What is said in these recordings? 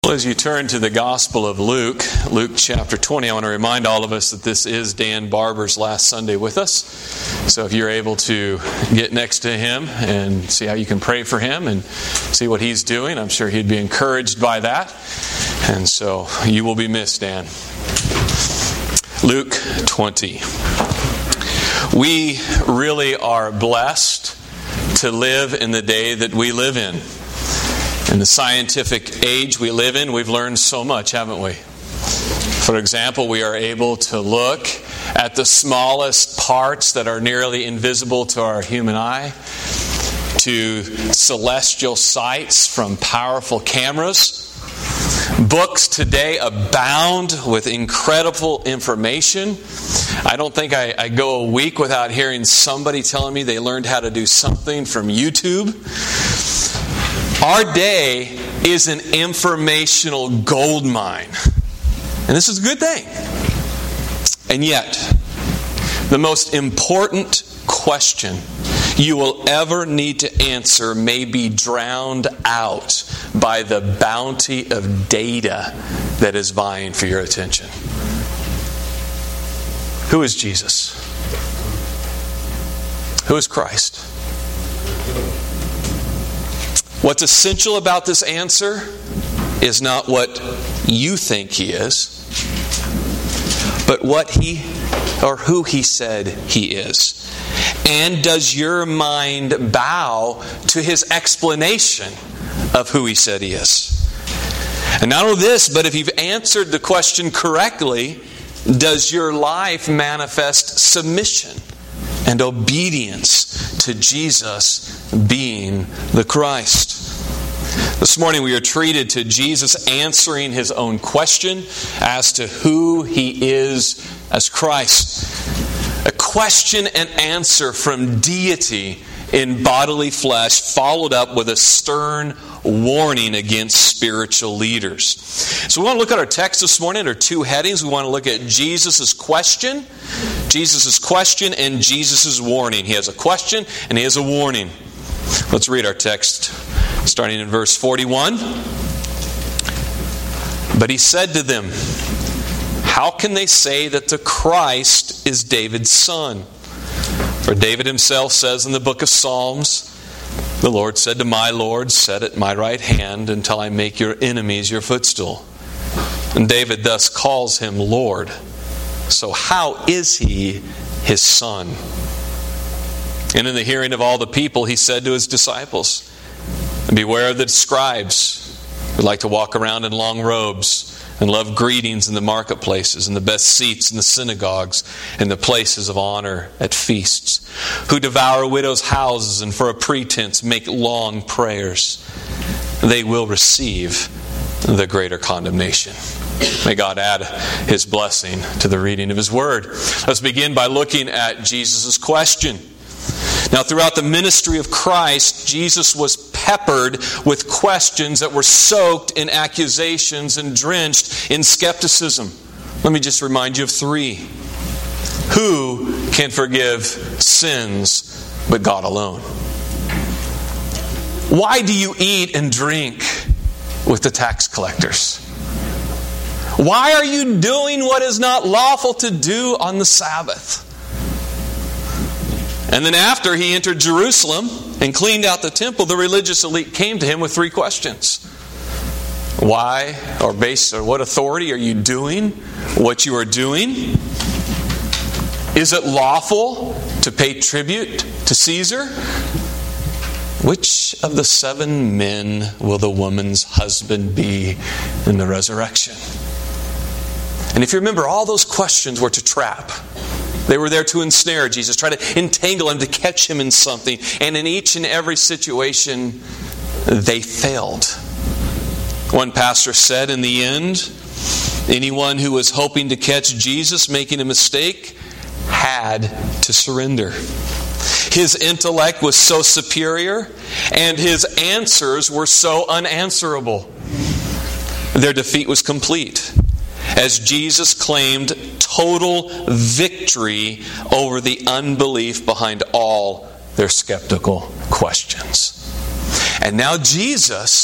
Well, as you turn to the Gospel of Luke, Luke chapter 20, I want to remind all of us that this is Dan Barber's last Sunday with us. So if you're able to get next to him and see how you can pray for him and see what he's doing, I'm sure he'd be encouraged by that. And so you will be missed, Dan. Luke 20. We really are blessed to live in the day that we live in. In the scientific age we live in, we've learned so much, haven't we? For example, we are able to look at the smallest parts that are nearly invisible to our human eye, to celestial sights from powerful cameras. Books today abound with incredible information. I don't think I go a week without hearing somebody telling me they learned how to do something from YouTube. Our day is an informational gold mine. And this is a good thing. And yet, the most important question you will ever need to answer may be drowned out by the bounty of data that is vying for your attention. Who is Jesus? Who is Christ? What's essential about this answer is not what you think He is, but what He or who He said He is. And does your mind bow to His explanation of who He said He is? And not only this, but if you've answered the question correctly, does your life manifest submission and obedience to Jesus being the Christ? This morning we are treated to Jesus answering His own question as to who He is as Christ. A question and answer from deity in bodily flesh, followed up with a stern warning against spiritual leaders. So we want to look at our text this morning. There are two headings. We want to look at Jesus' question and Jesus' warning. He has a question and He has a warning. Let's read our text starting in verse 41. But He said to them, "How can they say that the Christ is David's son? For David himself says in the book of Psalms, the Lord said to my Lord, sit at my right hand until I make your enemies your footstool. And David thus calls Him Lord. So how is He His son?" And in the hearing of all the people, He said to His disciples, "Beware of the scribes who like to walk around in long robes and love greetings in the marketplaces and the best seats in the synagogues and the places of honor at feasts, who devour widows' houses and for a pretense make long prayers. They will receive the greater condemnation." May God add His blessing to the reading of His Word. Let's begin by looking at Jesus' question. Now, throughout the ministry of Christ, Jesus was peppered with questions that were soaked in accusations and drenched in skepticism. Let me just remind you of three. Who can forgive sins but God alone? Why do you eat and drink with the tax collectors? Why are you doing what is not lawful to do on the Sabbath? And then after He entered Jerusalem and cleaned out the temple, the religious elite came to Him with three questions. Why, or based on what authority are you doing what you are doing? Is it lawful to pay tribute to Caesar? Which of the 7 men will the woman's husband be in the resurrection? And if you remember, all those questions were to trap. They were there to ensnare Jesus, try to entangle Him, to catch Him in something. And in each and every situation, they failed. One pastor said, in the end, anyone who was hoping to catch Jesus making a mistake had to surrender. His intellect was so superior, and His answers were so unanswerable. Their defeat was complete, as Jesus claimed total victory over the unbelief behind all their skeptical questions. And now Jesus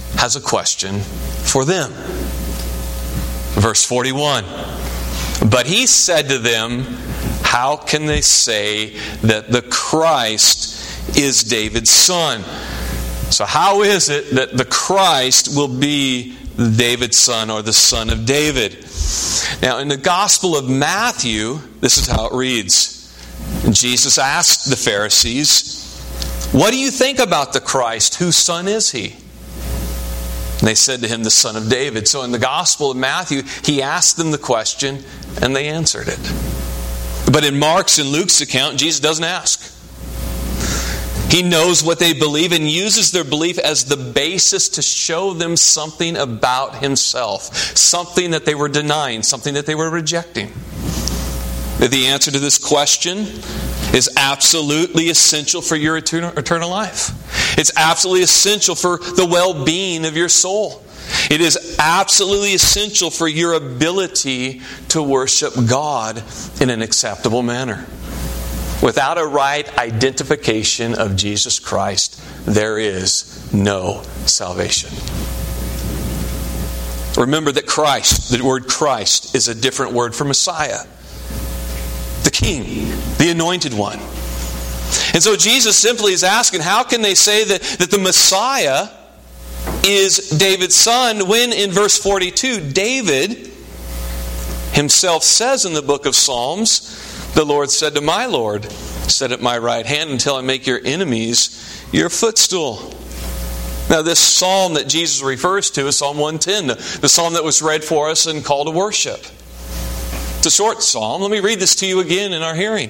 has a question for them. Verse 41. But he said to them, how can they say that the Christ is David's son? So how is it that the Christ will be David's son or the son of David? Now in the Gospel of Matthew, this is how it reads. Jesus asked the Pharisees, what do you think about the Christ? Whose son is he? And they said to him, the son of David. So in the Gospel of Matthew, he asked them the question and they answered it. But in Mark's and Luke's account, Jesus doesn't ask. He knows what they believe and uses their belief as the basis to show them something about himself. Something that they were denying, something that they were rejecting. The answer to this question is absolutely essential for your eternal life. It's absolutely essential for the well-being of your soul. It is absolutely essential for your ability to worship God in an acceptable manner. Without a right identification of Jesus Christ, there is no salvation. Remember that Christ, the word Christ, is a different word for Messiah. The King, the Anointed One. And so Jesus simply is asking, how can they say that the Messiah is David's son when in verse 42, David himself says in the book of Psalms, the Lord said to my Lord, sit at my right hand until I make your enemies your footstool. Now this psalm that Jesus refers to is Psalm 110, the psalm that was read for us and call to worship. It's a short psalm. Let me read this to you again in our hearing.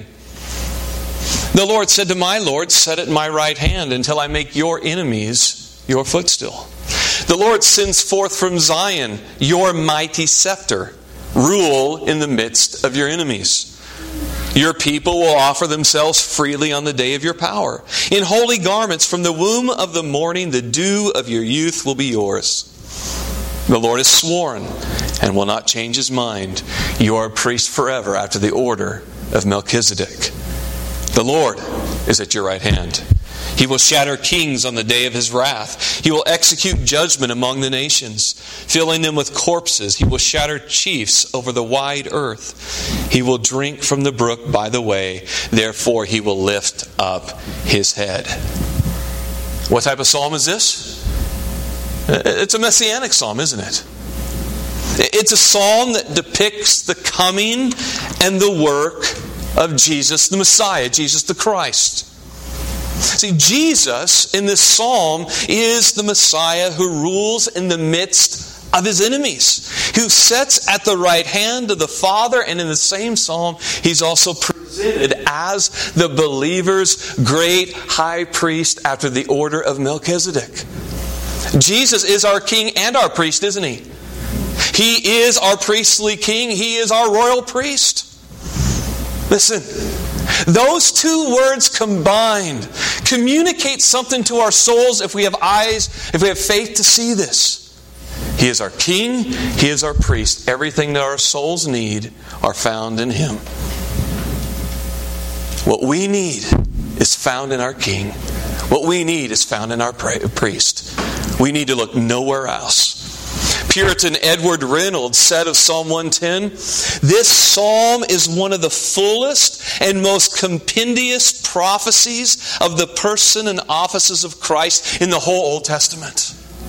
The Lord said to my Lord, sit at my right hand until I make your enemies your footstool. The Lord sends forth from Zion your mighty scepter. Rule in the midst of your enemies. Your people will offer themselves freely on the day of your power. In holy garments from the womb of the morning, the dew of your youth will be yours. The Lord has sworn and will not change his mind. You are a priest forever after the order of Melchizedek. The Lord is at your right hand. He will shatter kings on the day of his wrath. He will execute judgment among the nations, filling them with corpses. He will shatter chiefs over the wide earth. He will drink from the brook by the way. Therefore he will lift up his head. What type of psalm is this? It's a messianic psalm, isn't it? It's a psalm that depicts the coming and the work of Jesus the Messiah, Jesus the Christ. See, Jesus in this psalm is the Messiah who rules in the midst of his enemies, who sits at the right hand of the Father, and in the same psalm, he's also presented as the believer's great high priest after the order of Melchizedek. Jesus is our king and our priest, isn't he? He is our priestly king. He is our royal priest. Listen, those two words combined communicate something to our souls if we have eyes, if we have faith to see this. He is our king. He is our priest. Everything that our souls need are found in him. What we need is found in our king. What we need is found in our priest. We need to look nowhere else. Puritan Edward Reynolds said of Psalm 110, this psalm is one of the fullest and most compendious prophecies of the person and offices of Christ in the whole Old Testament.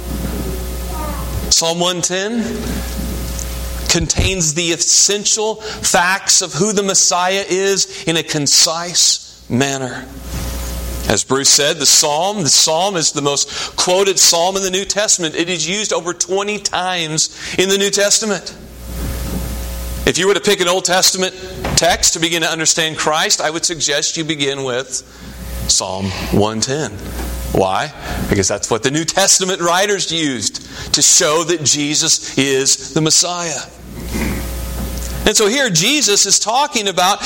Psalm 110 contains the essential facts of who the Messiah is in a concise manner. As Bruce said, the psalm is the most quoted psalm in the New Testament. It is used over 20 times in the New Testament. If you were to pick an Old Testament text to begin to understand Christ, I would suggest you begin with Psalm 110. Why? Because that's what the New Testament writers used to show that Jesus is the Messiah. And so here Jesus is talking about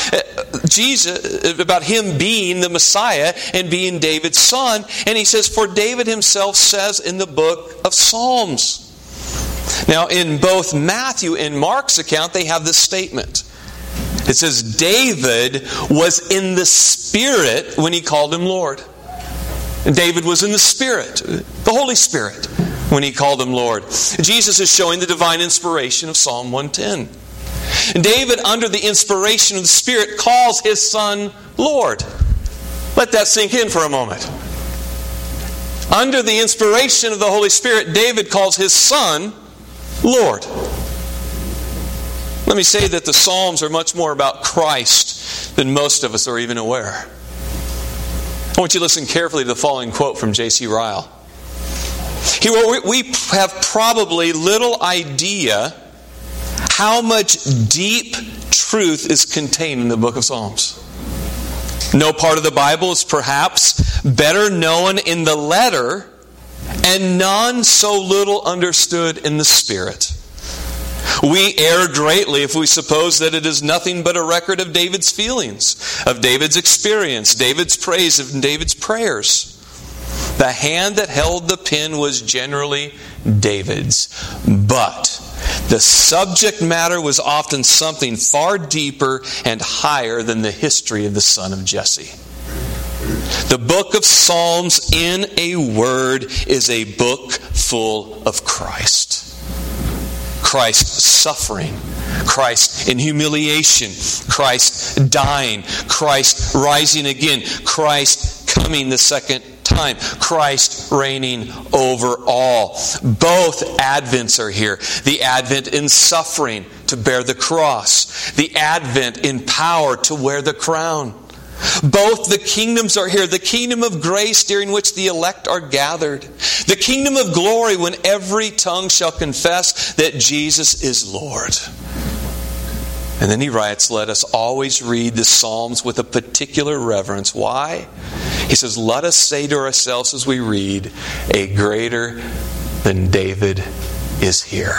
him being the Messiah and being David's son. And he says, for David himself says in the book of Psalms. Now in both Matthew and Mark's account, they have this statement. It says, David was in the Spirit when he called him Lord. And David was in the Spirit, the Holy Spirit, when he called him Lord. Jesus is showing the divine inspiration of Psalm 110. David, under the inspiration of the Spirit, calls his Son Lord. Let that sink in for a moment. Under the inspiration of the Holy Spirit, David calls his Son Lord. Let me say that the Psalms are much more about Christ than most of us are even aware. I want you to listen carefully to the following quote from J.C. Ryle. He wrote, "We have probably little idea how much deep truth is contained in the book of Psalms. No part of the Bible is perhaps better known in the letter, and none so little understood in the spirit. We err greatly if we suppose that it is nothing but a record of David's feelings, of David's experience, David's praise, and David's prayers. The hand that held the pen was generally David's, but the subject matter was often something far deeper and higher than the history of the son of Jesse. The book of Psalms, in a word, is a book full of Christ. Christ suffering, Christ in humiliation, Christ dying, Christ rising again, Christ coming the second time, Christ reigning over all. Both advents are here. The advent in suffering to bear the cross. The advent in power to wear the crown. Both the kingdoms are here. The kingdom of grace during which the elect are gathered. The kingdom of glory when every tongue shall confess that Jesus is Lord. And then he writes, let us always read the Psalms with a particular reverence. Why? He says, let us say to ourselves as we read, a greater than David is here.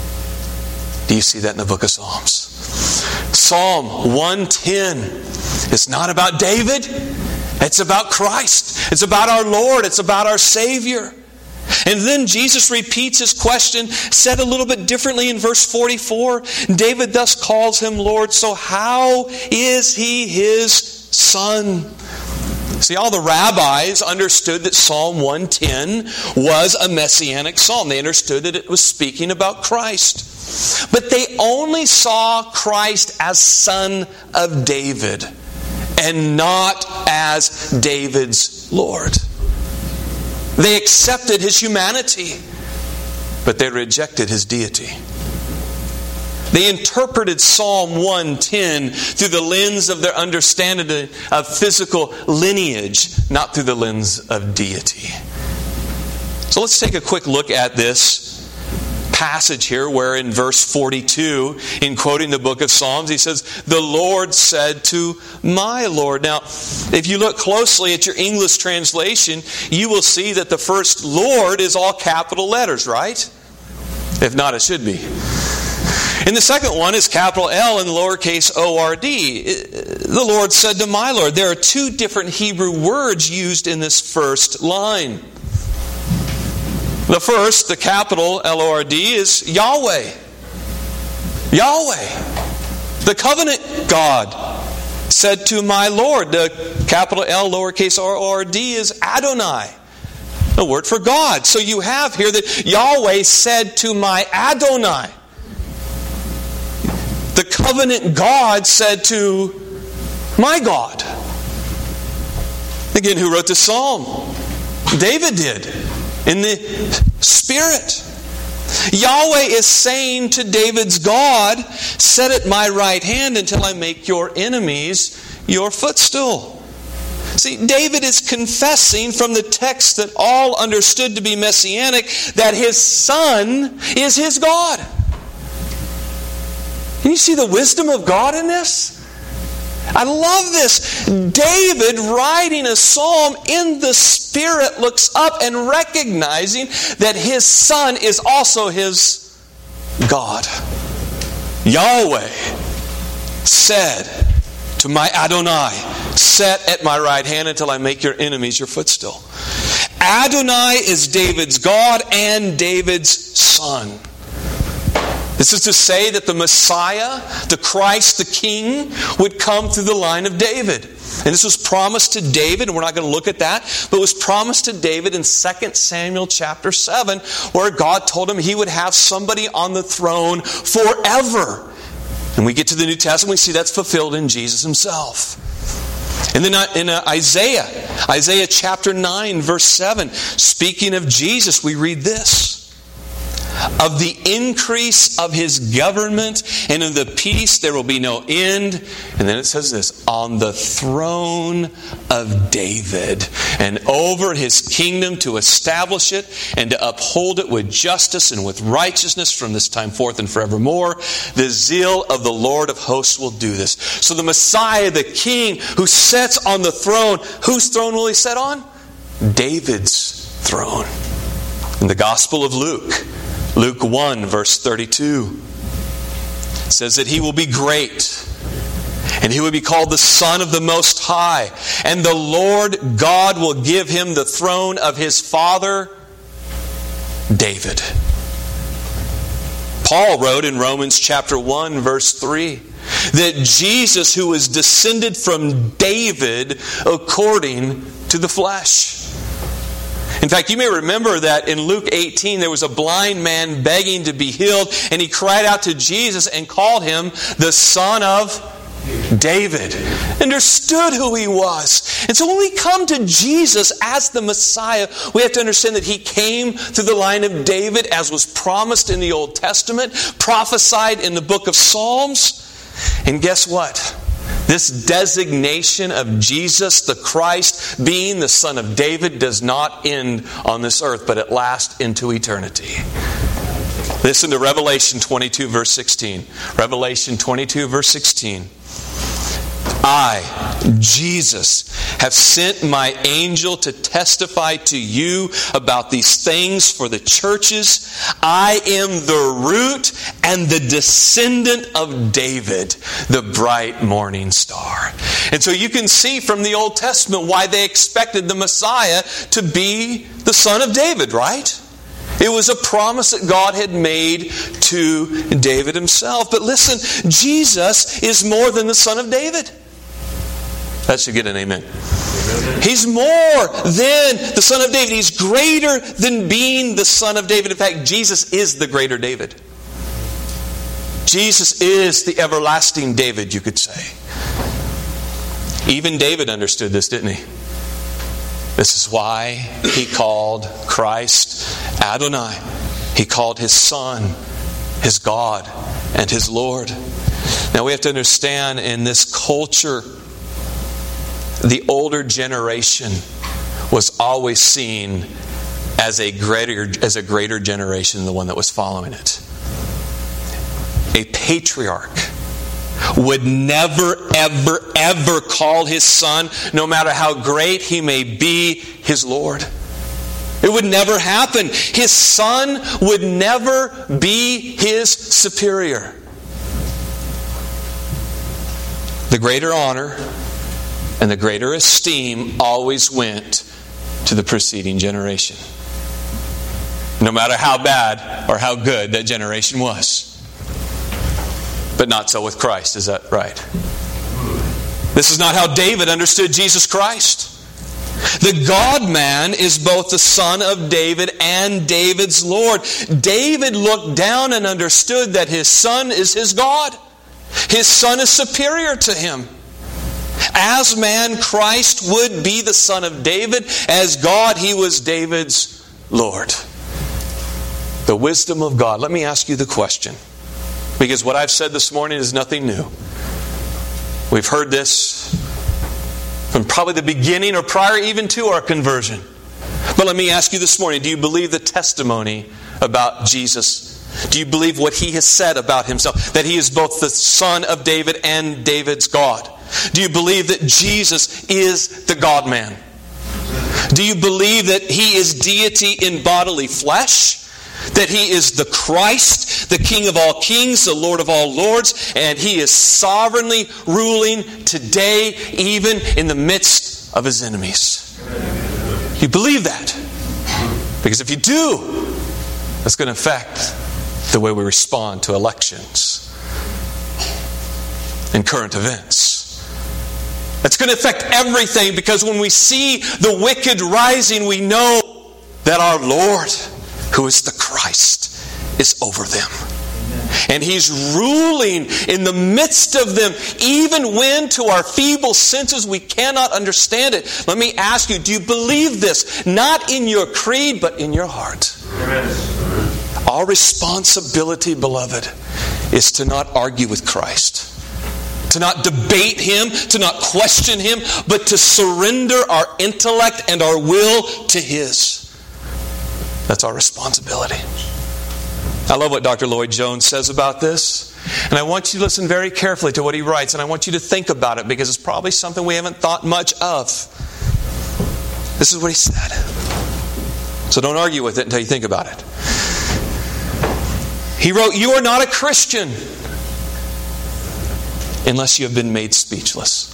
Do you see that in the book of Psalms? Psalm 110 is not about David. It's about Christ. It's about our Lord. It's about our Savior. And then Jesus repeats his question, said a little bit differently in verse 44. David thus calls him Lord. So how is he his son? See, all the rabbis understood that Psalm 110 was a messianic psalm. They understood that it was speaking about Christ. But they only saw Christ as son of David and not as David's Lord. They accepted his humanity, but they rejected his deity. They interpreted Psalm 110 through the lens of their understanding of physical lineage, not through the lens of deity. So let's take a quick look at this passage here where in verse 42, in quoting the book of Psalms, he says, the Lord said to my Lord. Now, if you look closely at your English translation, you will see that the first Lord is all capital letters, right? If not, it should be. And the second one is capital L and lowercase O-R-D. The Lord said to my Lord. There are two different Hebrew words used in this first line. The first, the capital L-O-R-D, is Yahweh. Yahweh. The covenant God said to my Lord. The capital L, lowercase O-R-D is Adonai. The word for God. So you have here that Yahweh said to my Adonai. The covenant God said to my God. Again, who wrote the psalm? David did. In the Spirit. Yahweh is saying to David's God, set at my right hand until I make your enemies your footstool. See, David is confessing from the text that all understood to be messianic that his son is his God. Can you see the wisdom of God in this? I love this. David, writing a psalm in the Spirit, looks up and recognizing that his son is also his God. Yahweh said to my Adonai, set at my right hand until I make your enemies your footstool. Adonai is David's God and David's son. This is to say that the Messiah, the Christ, the King, would come through the line of David. And this was promised to David, and we're not going to look at that, but it was promised to David in 2 Samuel chapter 7, where God told him he would have somebody on the throne forever. And we get to the New Testament, we see that's fulfilled in Jesus himself. And then in Isaiah chapter 9, verse 7, speaking of Jesus, we read this. Of the increase of his government and of the peace there will be no end. And then it says this, on the throne of David and over his kingdom to establish it and to uphold it with justice and with righteousness from this time forth and forevermore. The zeal of the Lord of hosts will do this. So the Messiah, the King who sits on the throne, whose throne will he sit on? David's throne. In the Gospel of Luke 1, verse 32, says that he will be great, and he will be called the Son of the Most High, and the Lord God will give him the throne of his father, David. Paul wrote in Romans chapter 1, verse 3, that Jesus, who was descended from David according to the flesh. In fact, you may remember that in Luke 18, there was a blind man begging to be healed, and he cried out to Jesus and called him the Son of David. Understood who he was. And so when we come to Jesus as the Messiah, we have to understand that he came through the line of David as was promised in the Old Testament, prophesied in the book of Psalms. And guess what? This designation of Jesus, the Christ, being the Son of David, does not end on this earth, but it lasts into eternity. Listen to Revelation 22, verse 16. Revelation 22, verse 16. I, Jesus, have sent my angel to testify to you about these things for the churches. I am the root and the descendant of David, the bright morning star. And so you can see from the Old Testament why they expected the Messiah to be the son of David, right? It was a promise that God had made to David himself. But listen, Jesus is more than the son of David. That should get an amen. He's more than the son of David. He's greater than being the son of David. In fact, Jesus is the greater David. Jesus is the everlasting David, you could say. Even David understood this, didn't he? This is why he called Christ Adonai. He called his Son his God and his Lord. Now we have to understand, in this culture, the older generation was always seen as a greater generation than the one that was following it. A patriarch would never, ever, ever call his son, no matter how great he may be, his Lord. It would never happen. His son would never be his superior. The greater honor and the greater esteem always went to the preceding generation. No matter how bad or how good that generation was. But not so with Christ, is that right? This is not how David understood Jesus Christ. The God-man is both the son of David and David's Lord. David looked down and understood that his son is his God. His son is superior to him. As man, Christ would be the son of David. As God, he was David's Lord. The wisdom of God. Let me ask you the question, because what I've said this morning is nothing new. We've heard this from probably the beginning or prior even to our conversion. But let me ask you this morning, do you believe the testimony about Jesus? Do you believe what he has said about himself? That he is both the son of David and David's God? Do you believe that Jesus is the God-man? Do you believe that he is deity in bodily flesh? That he is the Christ, the King of all kings, the Lord of all lords, and he is sovereignly ruling today, even in the midst of his enemies? You believe that? Because if you do, that's going to affect the way we respond to elections and current events. It's going to affect everything, because when we see the wicked rising, we know that our Lord, who is the Christ, is over them. And He's ruling in the midst of them, even when to our feeble senses we cannot understand it. Let me ask you, do you believe this? Not in your creed, but in your heart. Amen. Our responsibility, beloved, is to not argue with Christ, to not debate Him, to not question Him, but to surrender our intellect and our will to His. That's our responsibility. I love what Dr. Lloyd Jones says about this. And I want you to listen very carefully to what he writes. And I want you to think about it, because it's probably something we haven't thought much of. This is what he said. So don't argue with it until you think about it. He wrote, "You are not a Christian unless you have been made speechless."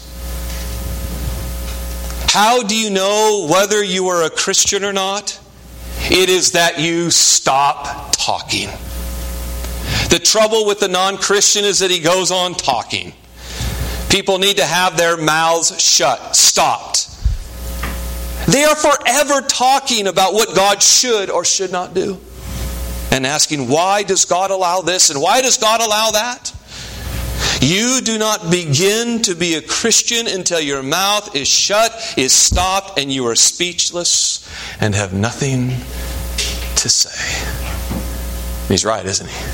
How do you know whether you are a Christian or not? It is that you stop talking. The trouble with the non-Christian is that he goes on talking. People need to have their mouths shut, stopped. They are forever talking about what God should or should not do, and asking, why does God allow this and why does God allow that? You do not begin to be a Christian until your mouth is shut, is stopped, and you are speechless and have nothing to say. He's right, isn't he?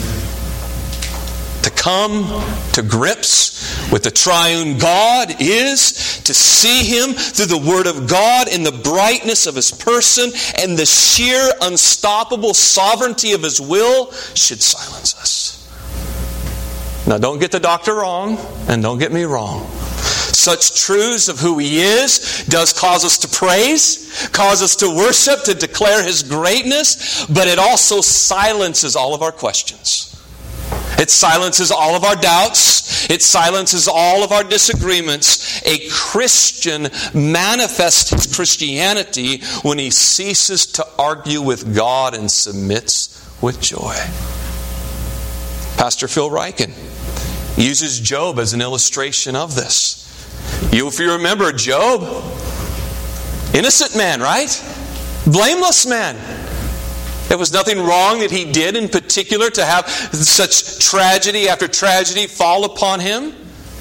To come to grips with the triune God is to see Him through the Word of God in the brightness of His person, and the sheer unstoppable sovereignty of His will should silence us. Now, don't get the doctor wrong, and don't get me wrong. Such truths of who He is does cause us to praise, cause us to worship, to declare His greatness, but it also silences all of our questions. It silences all of our doubts. It silences all of our disagreements. A Christian manifests his Christianity when he ceases to argue with God and submits with joy. Pastor Phil Ryken uses Job as an illustration of this. If you remember Job, innocent man, right? Blameless man. There was nothing wrong that he did in particular to have such tragedy after tragedy fall upon him.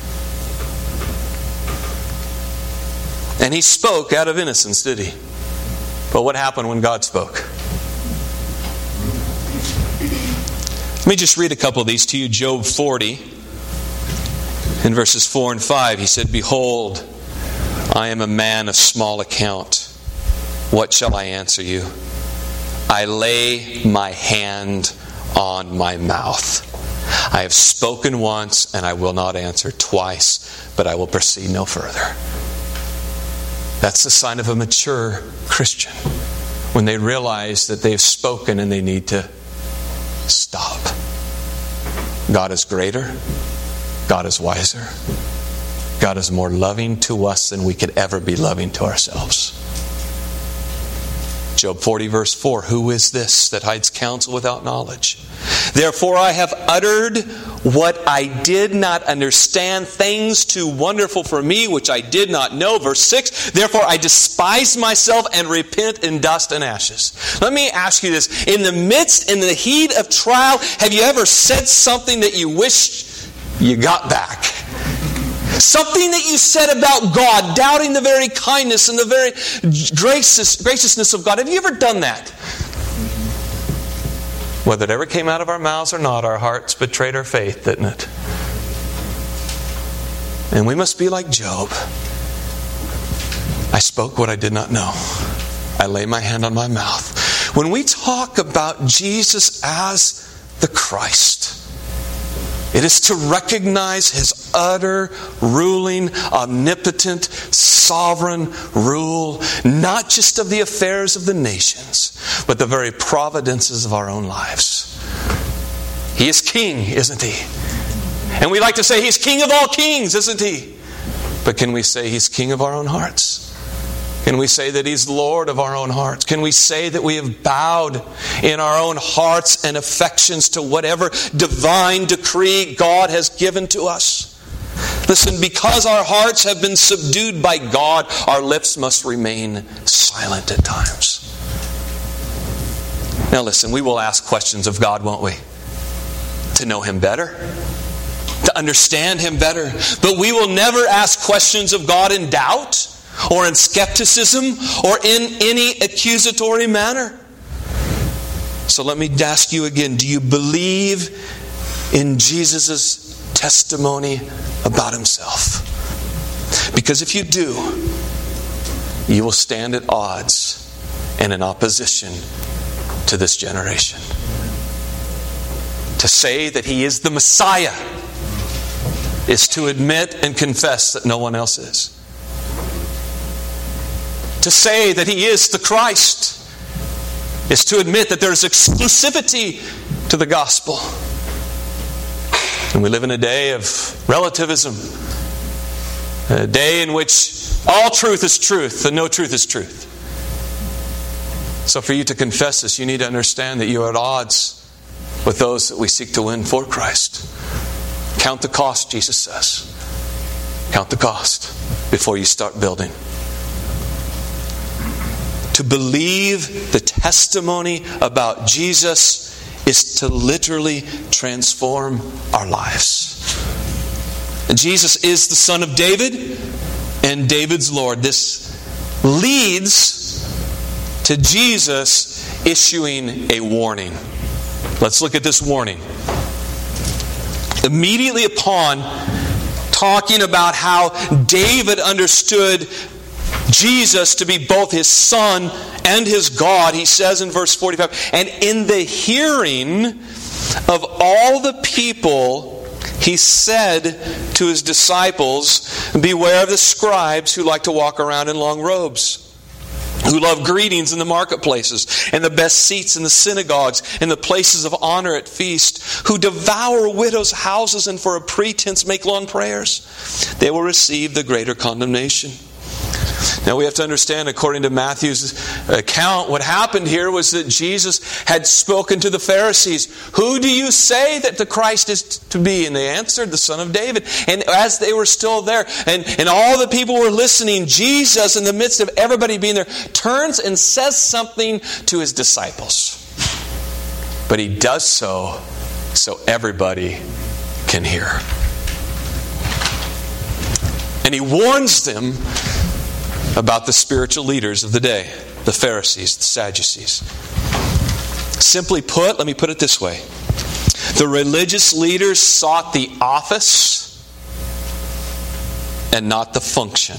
And he spoke out of innocence, did he? But what happened when God spoke? Let me just read a couple of these to you. Job 40, in verses 4 and 5, he said, "Behold, I am a man of small account. What shall I answer you? I lay my hand on my mouth. I have spoken once, and I will not answer twice, but I will proceed no further." That's the sign of a mature Christian, when they realize that they've spoken and they need to stop. God is greater. God is wiser. God is more loving to us than we could ever be loving to ourselves. Job 40 verse 4, "Who is this that hides counsel without knowledge? Therefore I have uttered what I did not understand, things too wonderful for me which I did not know." Verse 6, "Therefore I despise myself and repent in dust and ashes." Let me ask you this. In the heat of trial, have you ever said something that you wished you got back? Something that you said about God, doubting the very kindness and the very graciousness of God. Have you ever done that? Whether it ever came out of our mouths or not, our hearts betrayed our faith, didn't it? And we must be like Job. I spoke what I did not know. I lay my hand on my mouth. When we talk about Jesus as the Christ, it is to recognize His utter, ruling, omnipotent, sovereign rule, not just of the affairs of the nations, but the very providences of our own lives. He is King, isn't He? And we like to say He's King of all kings, isn't He? But can we say He's King of our own hearts? Can we say that He's Lord of our own hearts? Can we say that we have bowed in our own hearts and affections to whatever divine decree God has given to us? Listen, because our hearts have been subdued by God, our lips must remain silent at times. Now listen, we will ask questions of God, won't we? To know Him better, to understand Him better. But we will never ask questions of God in doubt, or in skepticism, or in any accusatory manner. So let me ask you again, do you believe in Jesus' testimony about Himself? Because if you do, you will stand at odds and in opposition to this generation. To say that He is the Messiah is to admit and confess that no one else is. To say that He is the Christ is to admit that there's exclusivity to the gospel. And we live in a day of relativism, a day in which all truth is truth and no truth is truth. So for you to confess this, you need to understand that you are at odds with those that we seek to win for Christ. Count the cost, Jesus says. Count the cost before you start building. To believe the testimony about Jesus is to literally transform our lives. And Jesus is the Son of David and David's Lord. This leads to Jesus issuing a warning. Let's look at this warning. Immediately upon talking about how David understood Jesus to be both his son and his God, he says in verse 45, and in the hearing of all the people, he said to his disciples, beware of the scribes who like to walk around in long robes, who love greetings in the marketplaces, and the best seats in the synagogues, and the places of honor at feast, who devour widows' houses and for a pretense make long prayers. They will receive the greater condemnation. Now we have to understand, according to Matthew's account, what happened here was that Jesus had spoken to the Pharisees. Who do you say that the Christ is to be? And they answered, the Son of David. And as they were still there, and all the people were listening, Jesus, in the midst of everybody being there, turns and says something to his disciples. But he does so everybody can hear. And he warns them about the spiritual leaders of the day, the Pharisees, the Sadducees. Simply put, let me put it this way. The religious leaders sought the office and not the function.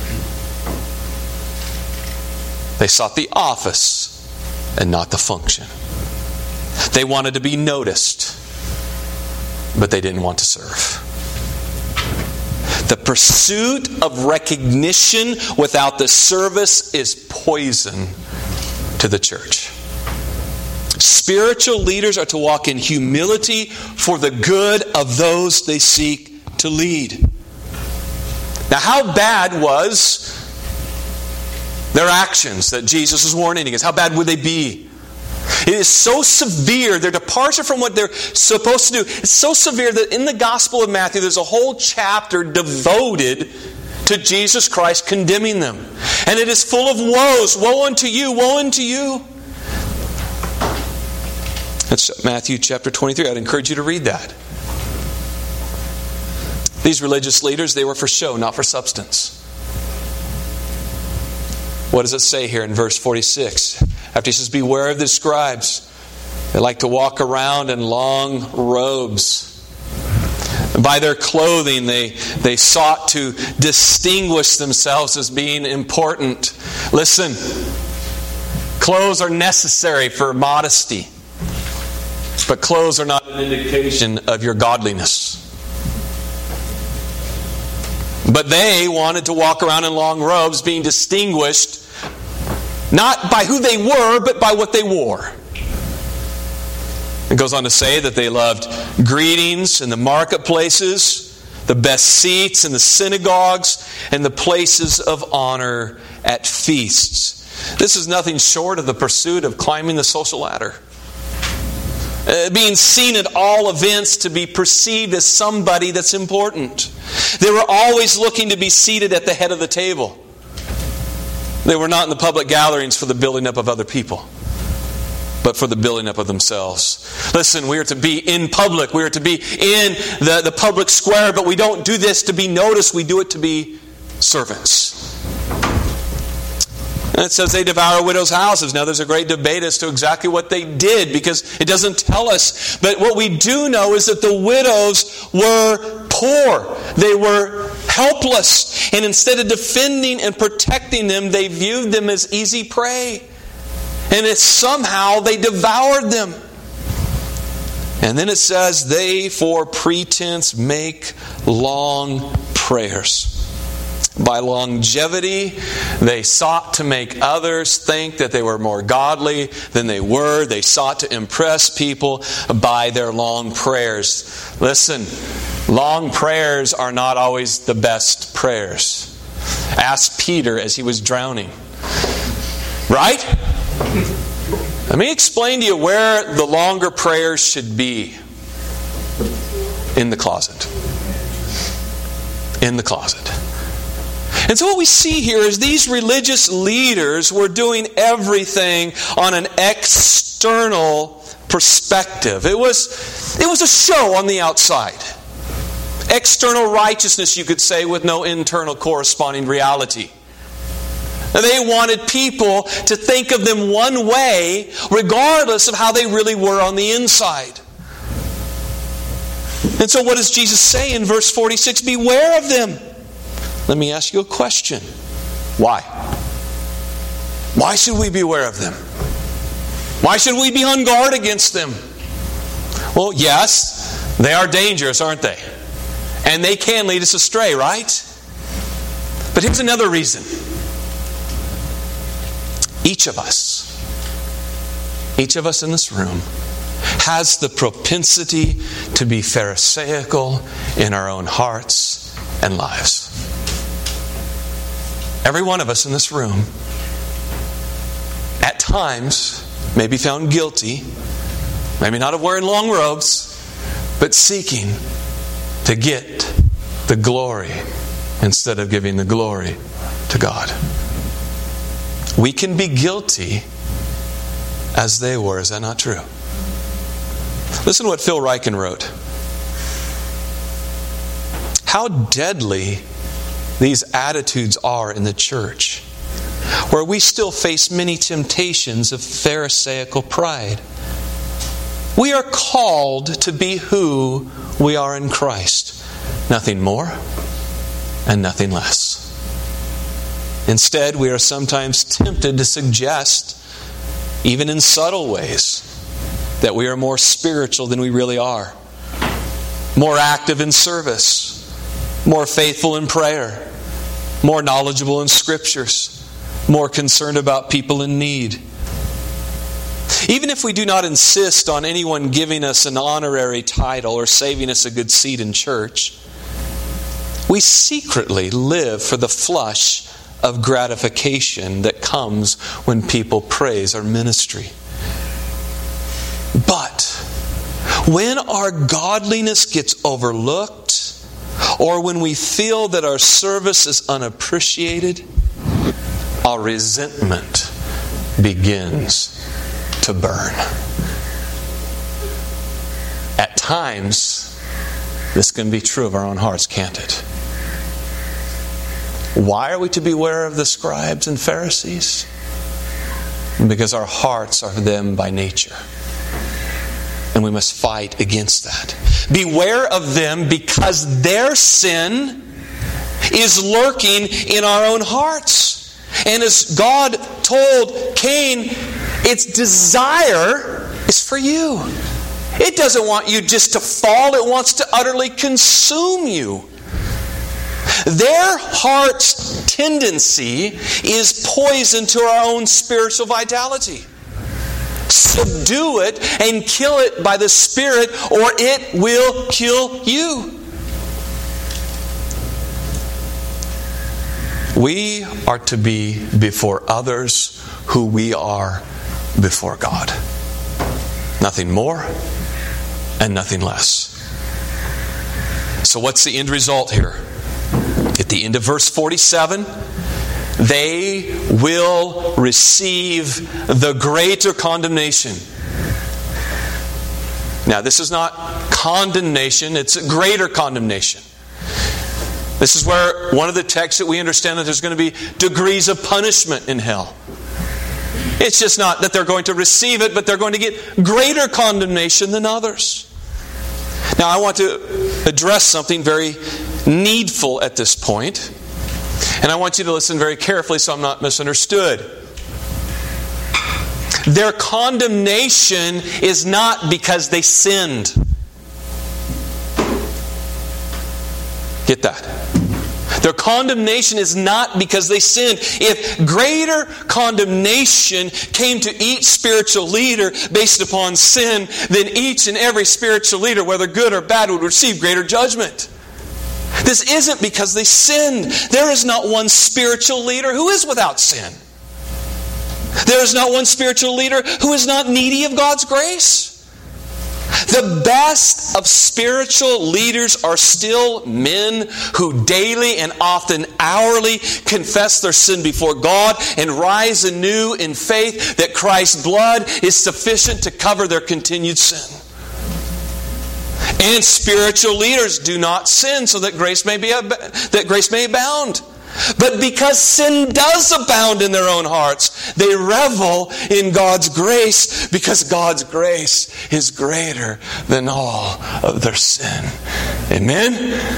They sought the office and not the function. They wanted to be noticed, but they didn't want to serve. The pursuit of recognition without the service is poison to the church. Spiritual leaders are to walk in humility for the good of those they seek to lead. Now, how bad was their actions that Jesus was warning against? How bad would they be? It is so severe, their departure from what they're supposed to do, it's so severe that in the Gospel of Matthew there's a whole chapter devoted to Jesus Christ condemning them. And it is full of woes. Woe unto you, woe unto you. That's Matthew chapter 23. I'd encourage you to read that. These religious leaders, they were for show, not for substance. What does it say here in verse 46? After he says, beware of the scribes. They like to walk around in long robes. And by their clothing, they sought to distinguish themselves as being important. Listen, clothes are necessary for modesty. But clothes are not an indication of your godliness. But they wanted to walk around in long robes, being distinguished not by who they were, but by what they wore. It goes on to say that they loved greetings in the marketplaces, the best seats in the synagogues, and the places of honor at feasts. This is nothing short of the pursuit of climbing the social ladder. being seen at all events to be perceived as somebody that's important. They were always looking to be seated at the head of the table. They were not in the public gatherings for the building up of other people, but for the building up of themselves. Listen, we are to be in public. We are to be in the public square, but we don't do this to be noticed. We do it to be servants. And it says they devour widows' houses. Now there's a great debate as to exactly what they did, because it doesn't tell us. But what we do know is that the widows were poor. They were helpless. And instead of defending and protecting them, they viewed them as easy prey. And it's somehow they devoured them. And then it says, they for pretense make long prayers. By longevity, they sought to make others think that they were more godly than they were. They sought to impress people by their long prayers. Listen, long prayers are not always the best prayers. Ask Peter as he was drowning. Right? Let me explain to you where the longer prayers should be. In the closet. In the closet. And so what we see here is these religious leaders were doing everything on an external perspective. It was a show on the outside. External righteousness, you could say, with no internal corresponding reality. They wanted people to think of them one way, regardless of how they really were on the inside. And so what does Jesus say in verse 46? Beware of them. Let me ask you a question. Why? Why should we beware of them? Why should we be on guard against them? Well, yes, they are dangerous, aren't they? And they can lead us astray, right? But here's another reason. Each of us in this room has the propensity to be pharisaical in our own hearts and lives. Every one of us in this room, at times, may be found guilty, maybe not of wearing long robes, but seeking to get the glory instead of giving the glory to God. We can be guilty as they were. Is that not true? Listen to what Phil Ryken wrote. How deadly these attitudes are in the church, where we still face many temptations of pharisaical pride. We are called to be who we are in Christ. Nothing more and nothing less. Instead, we are sometimes tempted to suggest, even in subtle ways, that we are more spiritual than we really are. More active in service. More faithful in prayer. More knowledgeable in Scriptures. More concerned about people in need. Even if we do not insist on anyone giving us an honorary title or saving us a good seat in church, we secretly live for the flush of gratification that comes when people praise our ministry. But when our godliness gets overlooked, or when we feel that our service is unappreciated, our resentment begins to burn. At times, this can be true of our own hearts, can't it? Why are we to beware of the scribes and Pharisees? Because our hearts are them by nature. And we must fight against that. Beware of them because their sin is lurking in our own hearts. And as God told Cain, its desire is for you. It doesn't want you just to fall, it wants to utterly consume you. Their heart's tendency is poison to our own spiritual vitality. Subdue it and kill it by the Spirit, or it will kill you. We are to be before others who we are before God. Nothing more and nothing less. So what's the end result here? At the end of verse 47, they will receive the greater condemnation. Now, this is not condemnation, it's a greater condemnation. This is where one of the texts that we understand that there's going to be degrees of punishment in hell. It's just not that they're going to receive it, but they're going to get greater condemnation than others. Now, I want to address something very needful at this point, and I want you to listen very carefully so I'm not misunderstood. Their condemnation is not because they sinned. Get that? Their condemnation is not because they sinned. If greater condemnation came to each spiritual leader based upon sin, then each and every spiritual leader, whether good or bad, would receive greater judgment. This isn't because they sinned. There is not one spiritual leader who is without sin. There is not one spiritual leader who is not needy of God's grace. The best of spiritual leaders are still men who daily and often hourly confess their sin before God and rise anew in faith that Christ's blood is sufficient to cover their continued sin. And spiritual leaders do not sin so that grace may abound. But because sin does abound in their own hearts, they revel in God's grace because God's grace is greater than all of their sin. Amen?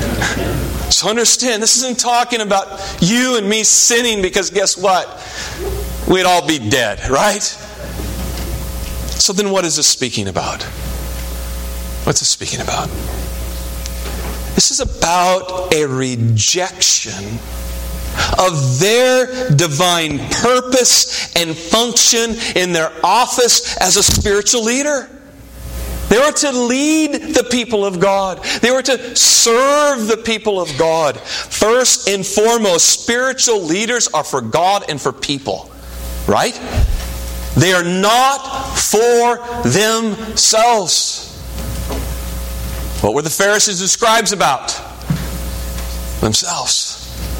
So understand, this isn't talking about you and me sinning because guess what? We'd all be dead, right? So then what is this speaking about? What's it speaking about? This is about a rejection of their divine purpose and function in their office as a spiritual leader. They were to lead the people of God. They were to serve the people of God. First and foremost, spiritual leaders are for God and for people. Right? They are not for themselves. What were the Pharisees and scribes about? Themselves.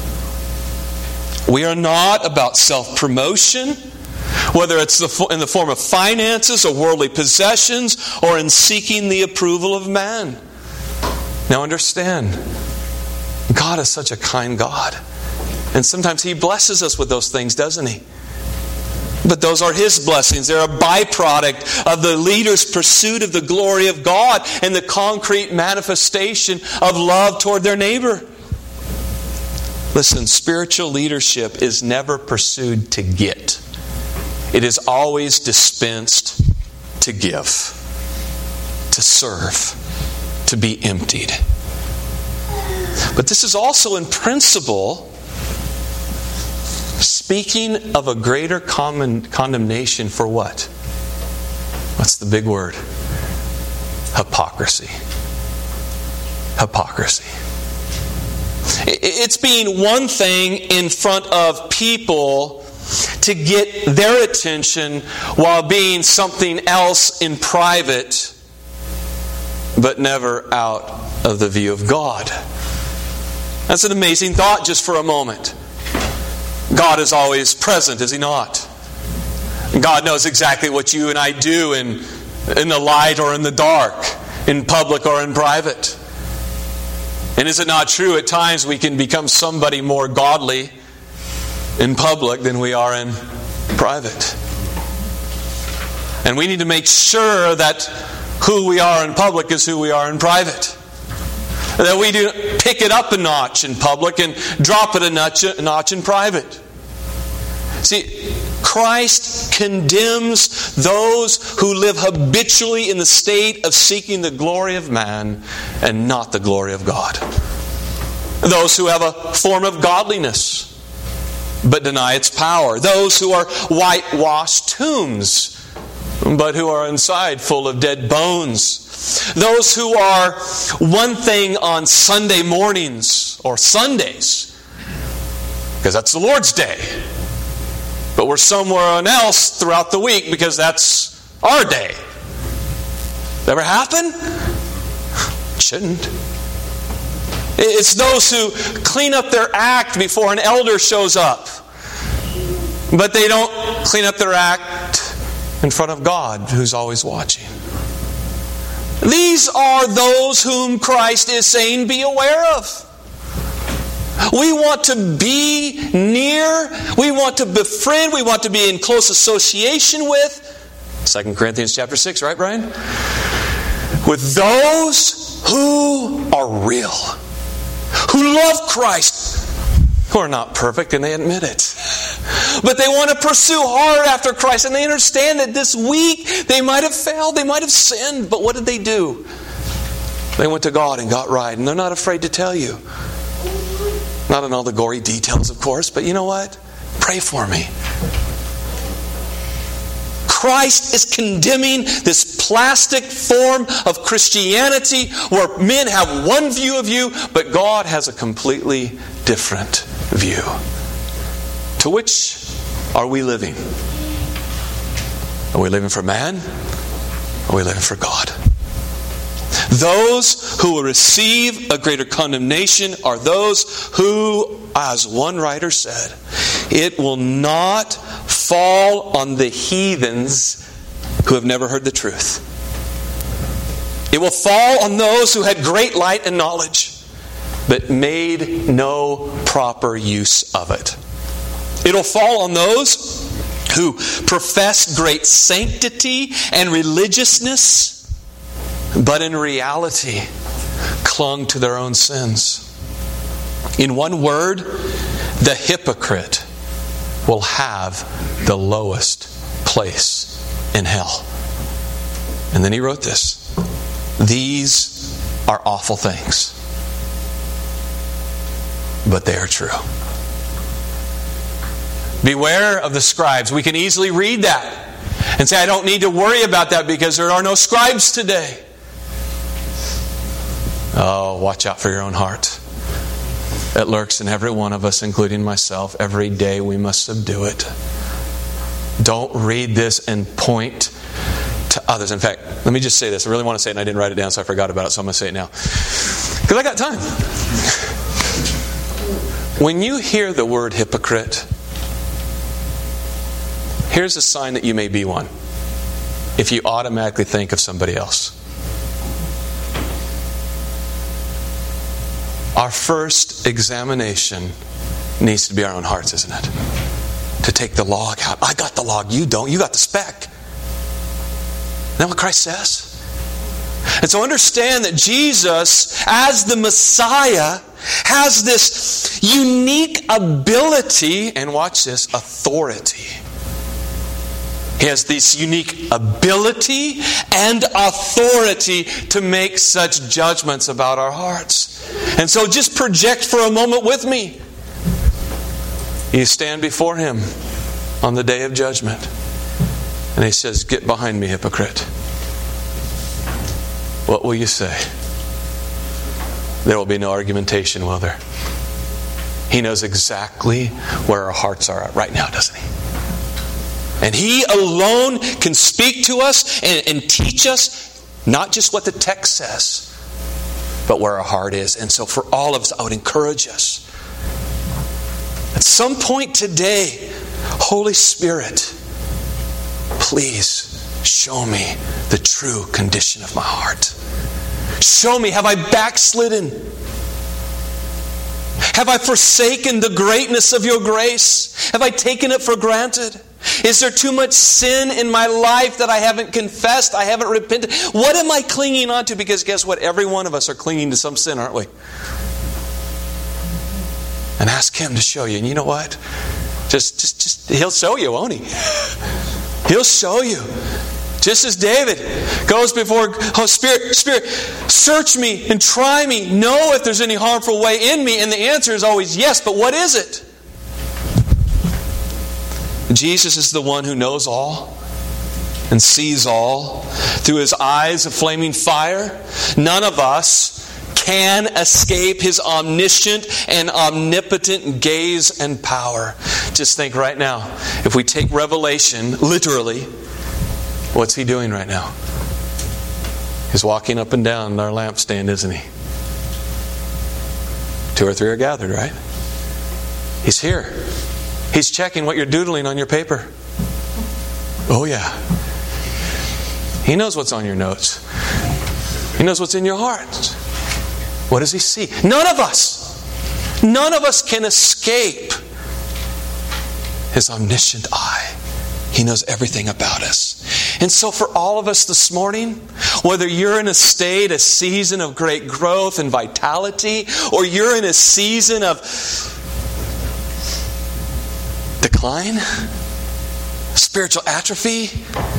We are not about self-promotion, whether it's in the form of finances or worldly possessions or in seeking the approval of man. Now understand, God is such a kind God. And sometimes He blesses us with those things, doesn't He? But those are His blessings. They're a byproduct of the leader's pursuit of the glory of God and the concrete manifestation of love toward their neighbor. Listen, spiritual leadership is never pursued to get. It is always dispensed to give, to serve, to be emptied. But this is also in principle speaking of a greater condemnation for what? What's the big word? Hypocrisy. Hypocrisy. It's being one thing in front of people to get their attention while being something else in private, but never out of the view of God. That's an amazing thought just for a moment. God is always present, is He not? God knows exactly what you and I do in the light or in the dark, in public or in private. And is it not true at times we can become somebody more godly in public than we are in private? And we need to make sure that who we are in public is who we are in private. That we do pick it up a notch in public and drop it a notch in private. See, Christ condemns those who live habitually in the state of seeking the glory of man and not the glory of God. Those who have a form of godliness but deny its power. Those who are whitewashed tombs but who are inside full of dead bones. Those who are one thing on Sunday mornings or Sundays, because that's the Lord's day, but we're somewhere else throughout the week because that's our day. Ever happen? It shouldn't. It's those who clean up their act before an elder shows up. But they don't clean up their act in front of God, who's always watching. These are those whom Christ is saying, be aware of. We want to be near. We want to befriend. We want to be in close association with. 2 Corinthians chapter 6, right, Brian? With those who are real. Who love Christ. Who are not perfect, and they admit it. But they want to pursue hard after Christ, and they understand that this week they might have failed, they might have sinned, but what did they do? They went to God and got right, and they're not afraid to tell you. Not in all the gory details, of course, but you know what? Pray for me. Christ is condemning this plastic form of Christianity where men have one view of you, but God has a completely different view. To which are we living? Are we living for man? Or are we living for God? Those who will receive a greater condemnation are those who, as one writer said, it will not fall on the heathens who have never heard the truth. It will fall on those who had great light and knowledge, but made no proper use of it. It'll fall on those who profess great sanctity and religiousness, but in reality clung to their own sins. In one word, the hypocrite will have the lowest place in hell. And then he wrote this: these are awful things, but they are true. Beware of the scribes. We can easily read that and say, I don't need to worry about that because there are no scribes today. Oh, watch out for your own heart. It lurks in every one of us, including myself. Every day we must subdue it. Don't read this and point to others. In fact, let me just say this. I really want to say it and I didn't write it down, so I forgot about it, so I'm going to say it now. Because I got time. When you hear the word hypocrite, here's a sign that you may be one. If you automatically think of somebody else. Our first examination needs to be our own hearts, isn't it? To take the log out. I got the log, you don't. You got the speck. Isn't that what Christ says? And so understand that Jesus, as the Messiah, has this unique ability, and watch this, authority. He has this unique ability and authority to make such judgments about our hearts. And so just project for a moment with me. You stand before Him on the day of judgment. And He says, get behind me, hypocrite. What will you say? There will be no argumentation, will there? He knows exactly where our hearts are at right now, doesn't He? And He alone can speak to us and teach us not just what the text says, but where our heart is. And so for all of us, I would encourage us. At some point today, Holy Spirit, please show me the true condition of my heart. Show me, have I backslidden? Have I forsaken the greatness of your grace? Have I taken it for granted? Is there too much sin in my life that I haven't confessed? I haven't repented? What am I clinging on to? Because guess what? Every one of us are clinging to some sin, aren't we? And ask Him to show you. And you know what? Just He'll show you, won't He? He'll show you. Just as David goes before, oh Spirit, search me and try me. Know if there's any harmful way in me. And the answer is always yes, but what is it? Jesus is the one who knows all and sees all through His eyes of flaming fire. None of us can escape His omniscient and omnipotent gaze and power. Just think right now, if we take Revelation literally, what's He doing right now? He's walking up and down our lampstand, isn't he? 2 or 3 are gathered, right? He's here. He's checking what you're doodling on your paper. Oh yeah. He knows what's on your notes. He knows what's in your heart. What does he see? None of us can escape His omniscient eye. He knows everything about us. And so for all of us this morning, whether you're in a season of great growth and vitality, or you're in a season of decline, spiritual atrophy,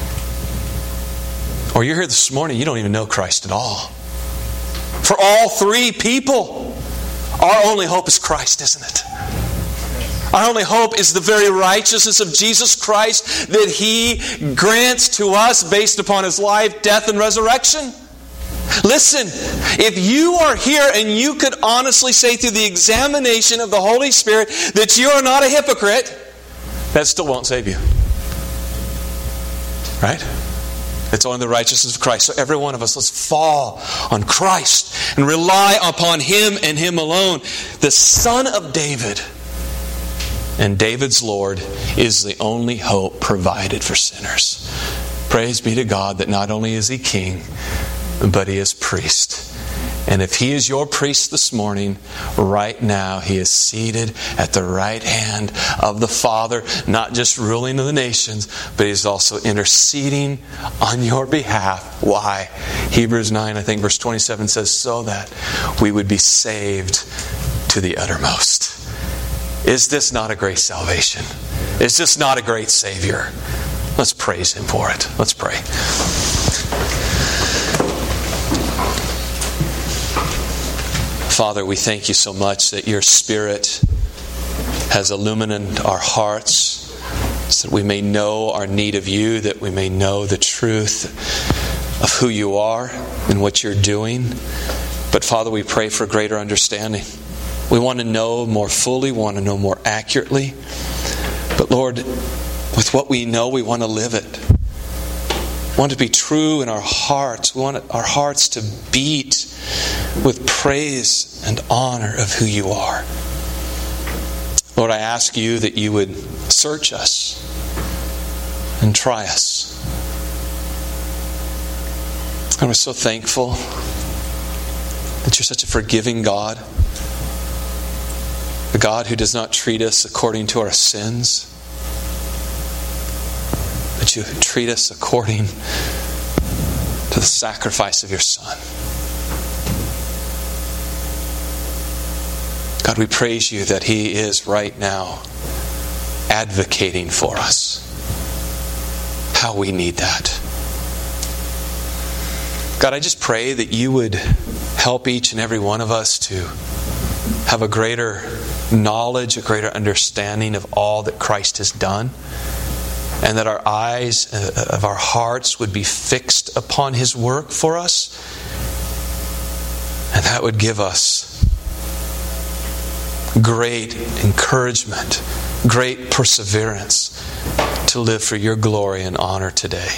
or you're here this morning, you don't even know Christ at all. For all three people, our only hope is Christ, isn't it? Our only hope is the very righteousness of Jesus Christ that He grants to us based upon His life, death, and resurrection. Listen, if you are here and you could honestly say through the examination of the Holy Spirit that you are not a hypocrite, that still won't save you. Right? It's only the righteousness of Christ. So every one of us, let's fall on Christ and rely upon Him and Him alone. The Son of David and David's Lord is the only hope provided for sinners. Praise be to God that not only is He King, but He is priest. And if He is your priest this morning, right now He is seated at the right hand of the Father, not just ruling the nations, but He's also interceding on your behalf. Why? Hebrews 9, I think verse 27 says, so that we would be saved to the uttermost. Is this not a great salvation? Is this not a great Savior? Let's praise Him for it. Let's pray. Father, we thank You so much that Your Spirit has illuminated our hearts so that we may know our need of You, that we may know the truth of who You are and what You're doing. But Father, we pray for greater understanding. We want to know more fully, we want to know more accurately. But Lord, with what we know, we want to live it. We want it to be true in our hearts. We want our hearts to beat with praise and honor of who You are. Lord, I ask You that You would search us and try us. And we're so thankful that You're such a forgiving God. A God who does not treat us according to our sins, but You treat us according to the sacrifice of Your Son. God, we praise You that He is right now advocating for us. How we need that. God, I just pray that You would help each and every one of us to have a greater knowledge, a greater understanding of all that Christ has done, and that our eyes of our hearts would be fixed upon His work for us, and that would give us great encouragement, great perseverance to live for Your glory and honor today.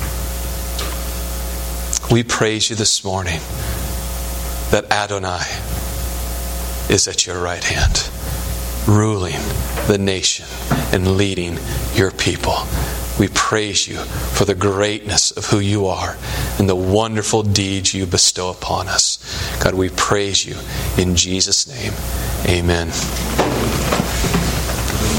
We praise You this morning that Adonai is at Your right hand, ruling the nation and leading Your people. We praise You for the greatness of who You are and the wonderful deeds You bestow upon us. God, we praise You in Jesus' name. Amen.